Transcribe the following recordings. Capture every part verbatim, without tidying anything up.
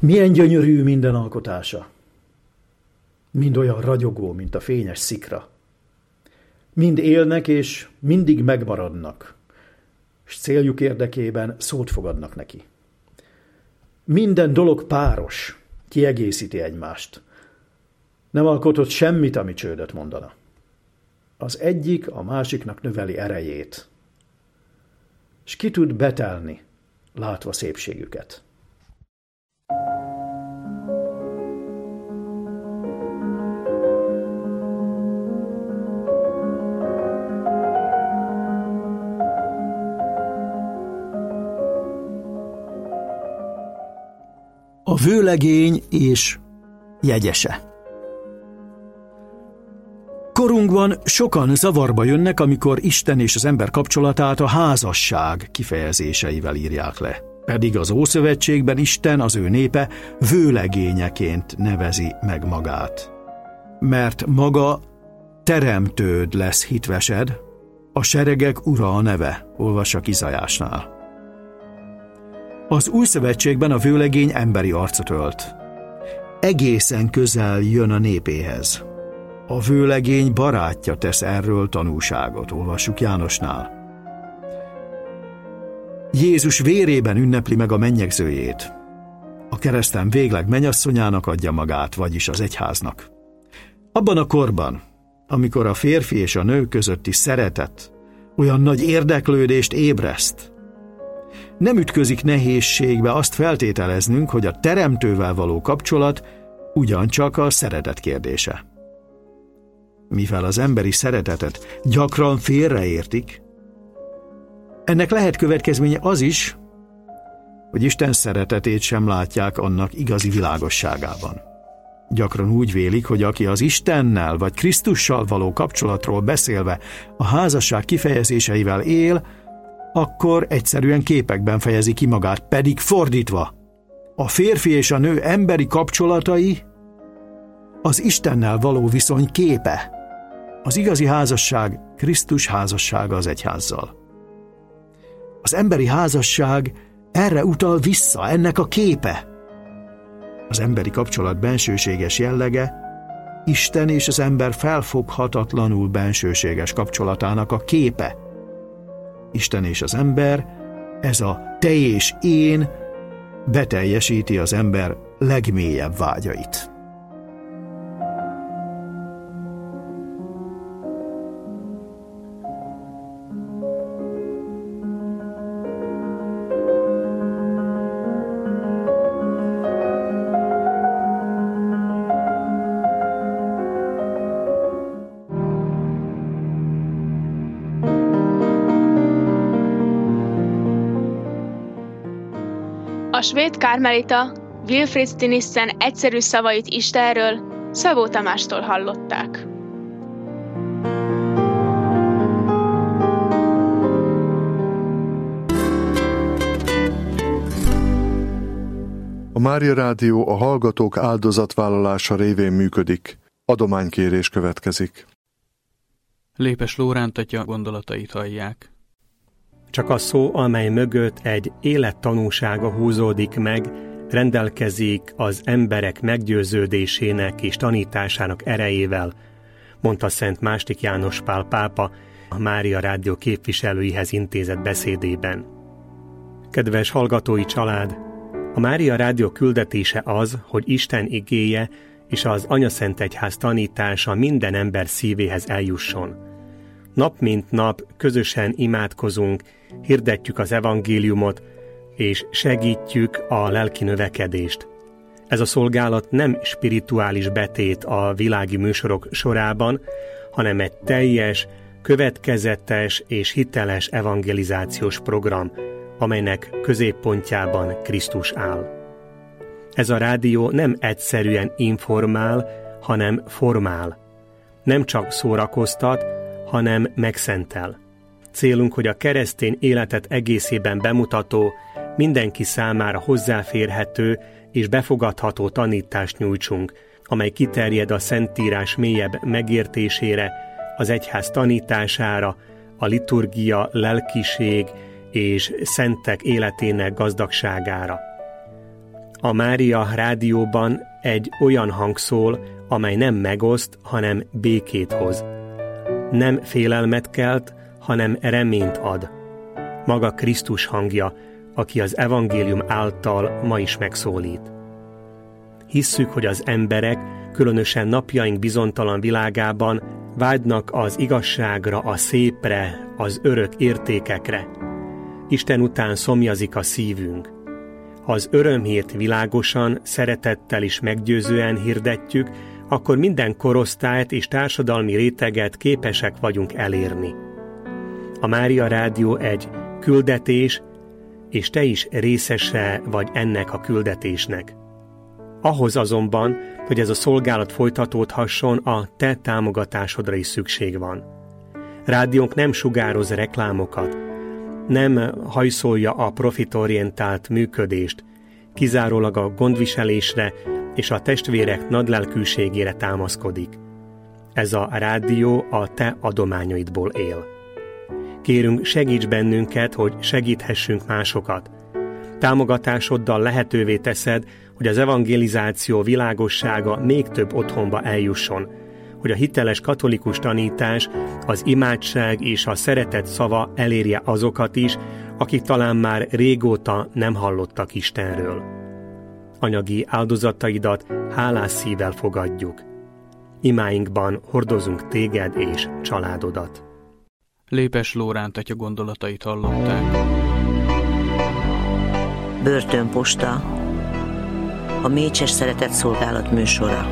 Milyen gyönyörű minden alkotása. Mind olyan ragyogó, mint a fényes szikra. Mind élnek és mindig megmaradnak, s céljuk érdekében szót fogadnak neki. Minden dolog páros, kiegészíti egymást. Nem alkotott semmit, ami csődöt mondana. Az egyik a másiknak növeli erejét, s ki tud betelni, látva szépségüket. A vőlegény és jegyese. Korunkban sokan zavarba jönnek, amikor Isten és az ember kapcsolatát a házasság kifejezéseivel írják le. Pedig az Ószövetségben Isten, az ő népe vőlegényeként nevezi meg magát. Mert maga teremtőd lesz hitvesed, a seregek ura a neve, olvassak Izajásnál. Az Új Szövetségben a vőlegény emberi arcot ölt. Egészen közel jön a népéhez. A vőlegény barátja tesz erről tanúságot, olvassuk Jánosnál. Jézus vérében ünnepli meg a mennyegzőjét. A kereszten végleg mennyasszonyának adja magát, vagyis az egyháznak. Abban a korban, amikor a férfi és a nő közötti szeretet olyan nagy érdeklődést ébreszt, nem ütközik nehézségbe azt feltételeznünk, hogy a teremtővel való kapcsolat ugyancsak a szeretet kérdése. Mivel az emberi szeretetet gyakran félreértik, ennek lehet következménye az is, hogy Isten szeretetét sem látják annak igazi világosságában. Gyakran úgy vélik, hogy aki az Istennel vagy Krisztussal való kapcsolatról beszélve a házasság kifejezéseivel él, akkor egyszerűen képekben fejezi ki magát, pedig fordítva. A férfi és a nő emberi kapcsolatai az Istennel való viszony képe. Az igazi házasság Krisztus házassága az egyházzal. Az emberi házasság erre utal vissza, ennek a képe. Az emberi kapcsolat bensőséges jellege Isten és az ember felfoghatatlanul bensőséges kapcsolatának a képe. Isten és az ember, ez a te és én beteljesíti az ember legmélyebb vágyait. A svéd kármelita Wilfrid Stinissen egyszerű szavait Istenről Szabó Tamástól hallották. A Mária Rádió a hallgatók áldozatvállalása révén működik. Adománykérés következik. Lépes Lóránt atya gondolatait hallják. Csak a szó, amely mögött egy élettanúsága húzódik meg, rendelkezik az emberek meggyőződésének és tanításának erejével, mondta Szent második János Pál pápa a Mária Rádió képviselőihez intézett beszédében. Kedves hallgatói család! A Mária Rádió küldetése az, hogy Isten igéje és az Anyaszentegyház tanítása minden ember szívéhez eljusson. Nap mint nap közösen imádkozunk, hirdetjük az evangéliumot, és segítjük a lelki növekedést. Ez a szolgálat nem spirituális betét a világi műsorok sorában, hanem egy teljes, következetes és hiteles evangelizációs program, amelynek középpontjában Krisztus áll. Ez a rádió nem egyszerűen informál, hanem formál. Nem csak szórakoztat, hanem megszentel. Célunk, hogy a keresztény életet egészében bemutató, mindenki számára hozzáférhető és befogadható tanítást nyújtsunk, amely kiterjed a Szentírás mélyebb megértésére, az egyház tanítására, a liturgia, lelkiség és szentek életének gazdagságára. A Mária rádióban egy olyan hang szól, amely nem megoszt, hanem békét hoz. Nem félelmet kelt, hanem reményt ad. Maga Krisztus hangja, aki az evangélium által ma is megszólít. Hisszük, hogy az emberek, különösen napjaink bizonytalan világában vágynak az igazságra, a szépre, az örök értékekre. Isten után szomjazik a szívünk. Ha az örömhírt világosan, szeretettel és meggyőzően hirdetjük, akkor minden korosztályt és társadalmi réteget képesek vagyunk elérni. A Mária Rádió egy küldetés, és te is részese vagy ennek a küldetésnek. Ahhoz azonban, hogy ez a szolgálat folytatódhasson, a te támogatásodra is szükség van. Rádiónk nem sugároz reklámokat, nem hajszolja a profitorientált működést, kizárólag a gondviselésre és a testvérek nagylelkűségére támaszkodik. Ez a rádió a te adományaidból él. Kérünk, segíts bennünket, hogy segíthessünk másokat. Támogatásoddal lehetővé teszed, hogy az evangelizáció világossága még több otthonba eljusson, hogy a hiteles katolikus tanítás, az imádság és a szeretet szava elérje azokat is, akik talán már régóta nem hallottak Istenről. Anyagi áldozataidat hálás szívvel fogadjuk. Imáinkban hordozunk téged és családodat. Lépes Lóránt atya gondolatait hallották. Börtönposta, a Mécses Szeretett Szolgálat műsora.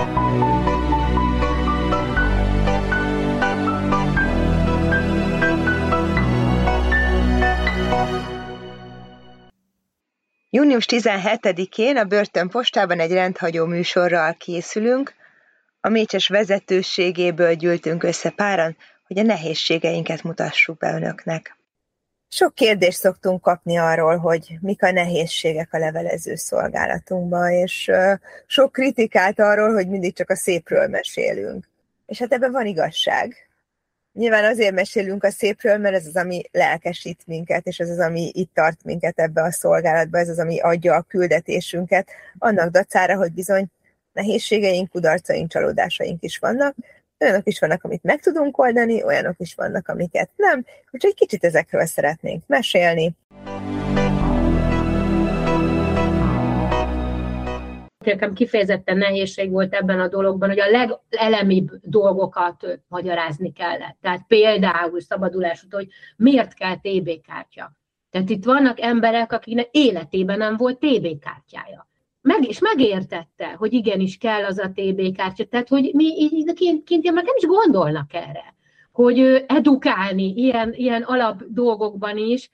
június tizenhetedikén a Börtönpostában egy rendhagyó műsorral készülünk. A Mécses vezetőségéből gyűltünk össze páran, hogy a nehézségeinket mutassuk be önöknek. Sok kérdést szoktunk kapni arról, hogy mik a nehézségek a levelező szolgálatunkban, és sok kritikát arról, hogy mindig csak a szépről mesélünk. És hát ebben van igazság. Nyilván azért mesélünk a szépről, mert ez az, ami lelkesít minket, és ez az, ami itt tart minket ebbe a szolgálatba, ez az, ami adja a küldetésünket, annak dacára, hogy bizony nehézségeink, kudarcaink, csalódásaink is vannak, olyanok is vannak, amit meg tudunk oldani, olyanok is vannak, amiket nem, úgyhogy egy kicsit ezekről szeretnénk mesélni. Nekem kifejezetten nehézség volt ebben a dologban, hogy a legelemibb dolgokat magyarázni kellett. Tehát például szabadulás után, hogy miért kell té bé kártya. Tehát itt vannak emberek, akiknek életében nem volt té bé kártyája. Meg is megértette, hogy igenis kell az a té bé kártya. Tehát, hogy mi így kint, kint meg nem is gondolnak erre, hogy edukálni ilyen, ilyen alap dolgokban is.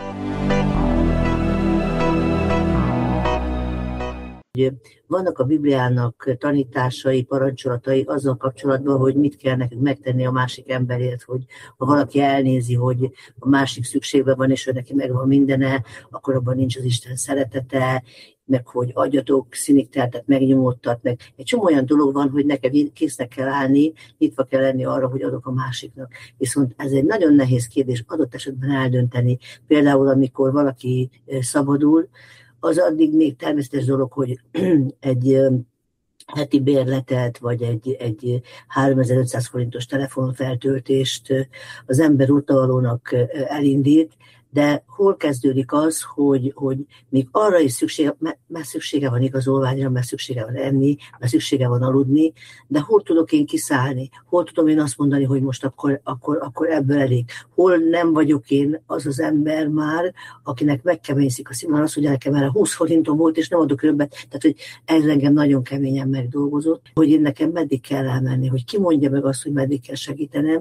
Vannak a Bibliának tanításai, parancsolatai azzal kapcsolatban, hogy mit kell nekünk megtenni a másik emberért, hogy ha valaki elnézi, hogy a másik szükségben van, és ő neki megvan mindene, akkor abban nincs az Isten szeretete, meg hogy adjatok színikteltet, megnyomottat, meg egy csomó olyan dolog van, hogy neked késznek kell állni, nyitva kell lenni arra, hogy adok a másiknak. Viszont ez egy nagyon nehéz kérdés adott esetben eldönteni. Például, amikor valaki szabadul, az addig még természetes dolog, hogy egy heti bérletet, vagy egy, egy háromezer-ötszáz forintos telefonfeltöltést az ember úttalónak elindít, de hol kezdődik az, hogy, hogy még arra is szüksége, mert szüksége van igazolványra, mert szüksége van enni, mert szüksége van aludni, de hol tudok én kiszállni? Hol tudom én azt mondani, hogy most akkor, akkor, akkor ebből elég? Hol nem vagyok én az az ember már, akinek megkeményszik a színvonal, azt mondja nekem, erre húsz forintom volt, és nem adok többet. Tehát, hogy ez engem nagyon keményen megdolgozott, hogy én nekem meddig kell elmenni, hogy ki mondja meg azt, hogy meddig kell segítenem.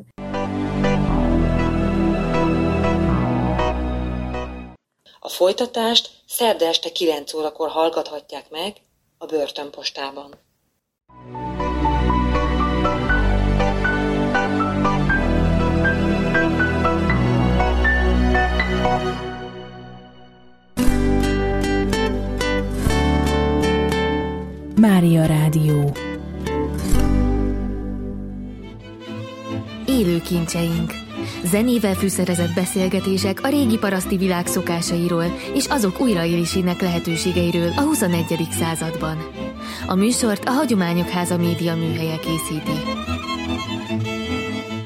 A folytatást szerda este kilenc órakor hallgathatják meg a Börtönpostában. Mária Rádió. Élő kincseink. Zenével fűszerezett beszélgetések a régi paraszti világ szokásairól és azok újraélésének lehetőségeiről a huszonegyedik században. A műsort a Hagyományok Háza média műhelye készíti.